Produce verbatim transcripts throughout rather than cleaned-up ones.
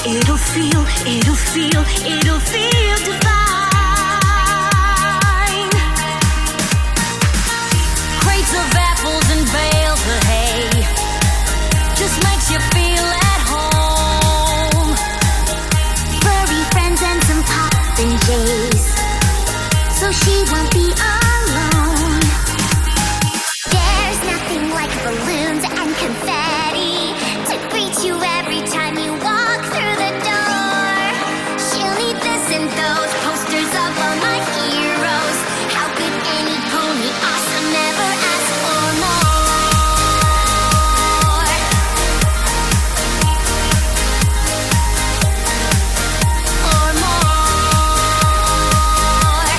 It'll feel, it'll feel, it'll feel divine. Crates of apples and bales of hay just makes you feel at home. Furry friends and some poppin' jays, so she won't be alone. There's nothing like balloons and confetti to greet you every time you walk through the door. She'll need this and those posters of all my heroes. How could any pony awesome ever ask for more? Or more.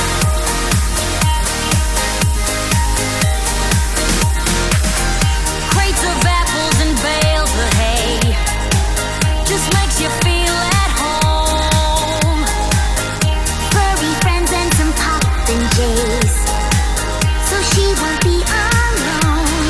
Crates of apples and bales of hay just makes you feel at home. Furry friends and some poppin' jays, so she won't be alone.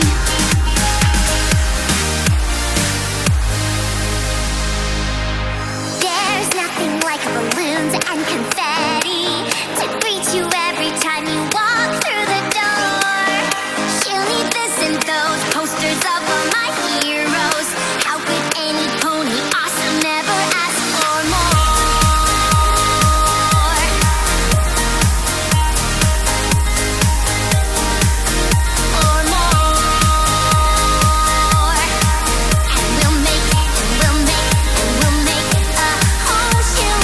There's nothing like balloons and confetti to greet you every time you walk through the door. She'll need this and those posters of all my heroes. How could any pony awesome never ask for more? Or more. And we'll make, and we'll make, and we'll make a home she'll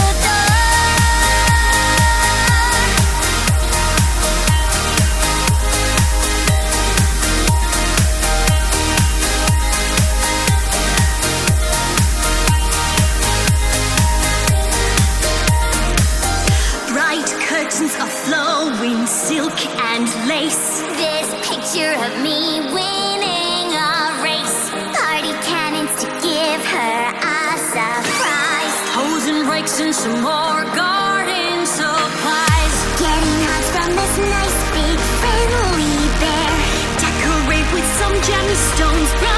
Bright curtains of flowing silk and lace. This picture of me winning a race. Party cannons to give her a surprise. Hose and rakes and some more garden supplies. Getting hugs from this nice big friendly bear. Decorate with some gemstones.